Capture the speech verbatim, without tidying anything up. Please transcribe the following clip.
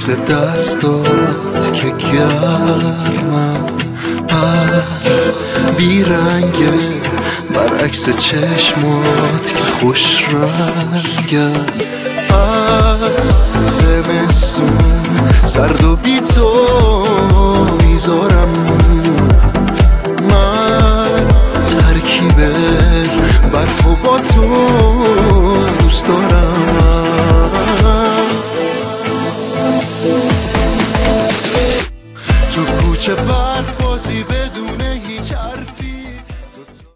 بوس دستات که گرمم، حرف بیرنگه برعکس چشمات که خوش رنگه. از زمستون سرد و بی تو میذارم من